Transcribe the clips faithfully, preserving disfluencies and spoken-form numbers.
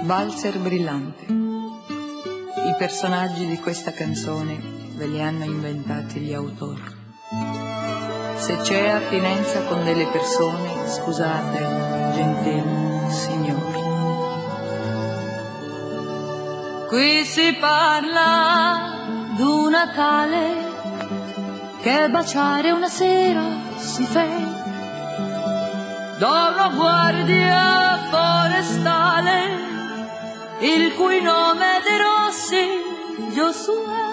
Valzer brillante. I personaggi di questa canzone ve li hanno inventati gli autori. Se c'è attinenza con delle persone, scusate, gentili signori. Qui si parla d'un Natale che baciare una sera si fa da una guardia forestale il cui nome De Rossi Giosuè.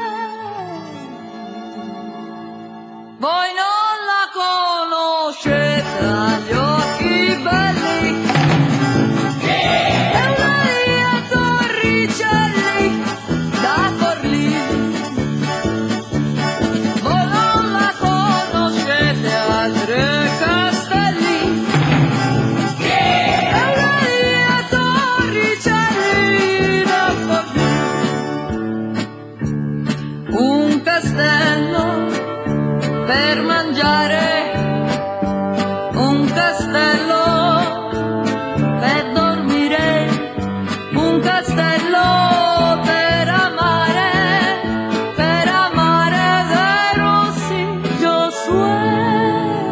Voi non la conoscete agli occhi belli, è una via Torricelli da Forlì. Voi non la conoscete a Tre Castelli, è una via Torricelli da Forlì. Un castello per mangiare, un castello per dormire, un castello per amare, per amare De Rossi Giosuè.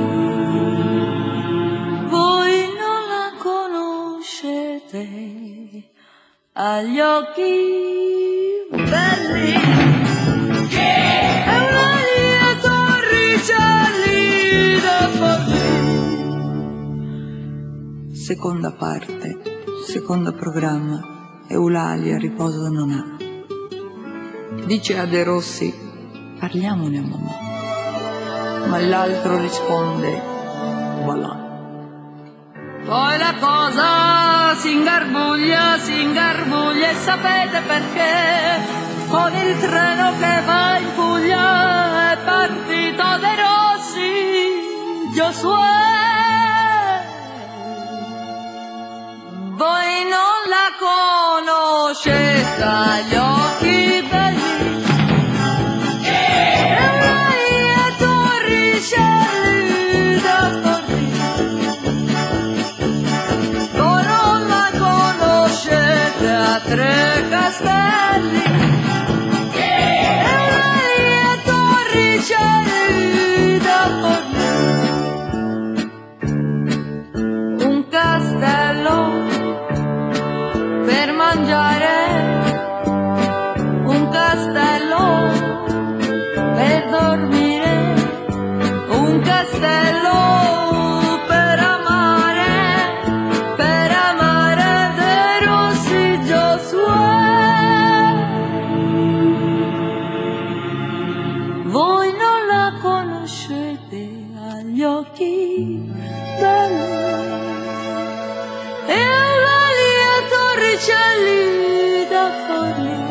Voi non la conoscete agli occhi belli, seconda parte, secondo programma, Eulalia riposo non ha. Dice a De Rossi, parliamone a mamma, ma l'altro risponde, voilà. Poi la cosa si ingarbuglia, si ingarbuglia e sapete perché? Con il treno che va in Puglia è partito De Rossi Giosuè. Voi non la conoscete agli occhi belli, è una via Torricelli da Forlì. Voi non la conoscete a Tre Castelli, è una via Torricelli da Forlì. Un castello per mangiare, un castello per dormire, un castello per amare, per amare De Rossi Giosuè. Voi non la conoscete agli occhi belli, Torricelli da Forlì,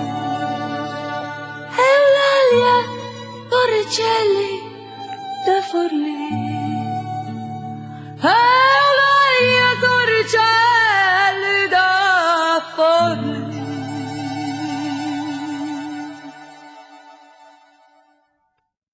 Eulalia Torricelli da Forlì.